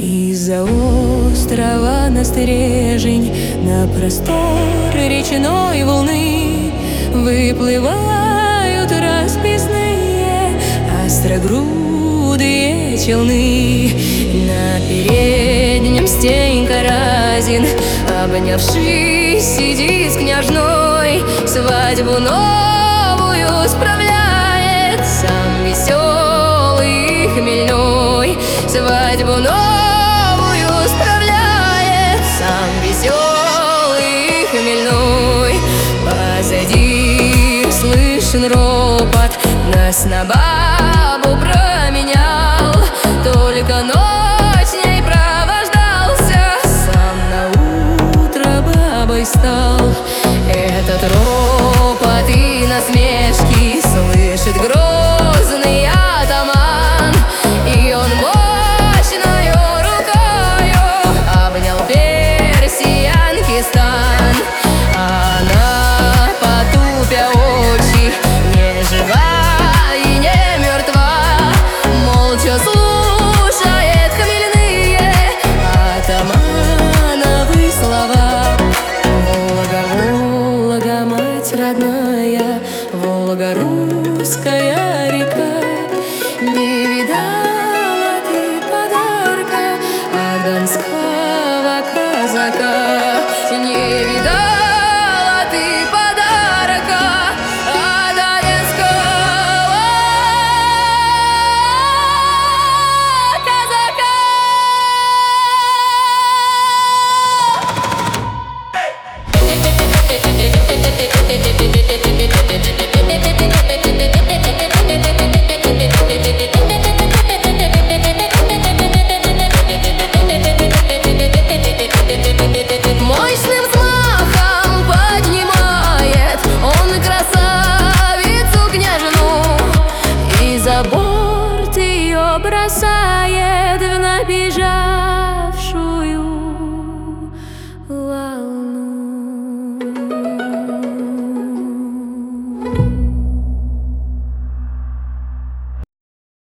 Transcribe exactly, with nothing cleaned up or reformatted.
Из-за острова на стрежень, на простор речной волны выплывают расписные острогрудые челны. На переднем Стенька Разин, обнявшись, сидит с княжной, свадьбу новую справляет, сам веселый и хмельной. Свадьбу новую справляет, сам веселый и хмельной. Позади слышен ропот, нас на бабу променял, только ночь с ней провождался, сам на утро бабой стал. Этот ропот и насмешки слышит грозный атаман, и он мощною рукою обнял персиянки стан. А она, потупя очи, не жива и не мертва, молча слушает хмельные атамановы слова. Волга, Волга, мать родная, Волга, русская река, не видала ты подарка от донского казака. Не видала ты подарка от донского казака. Мощным взмахом поднимает он красавицу княжну, и за борт ее бросает в набежавшую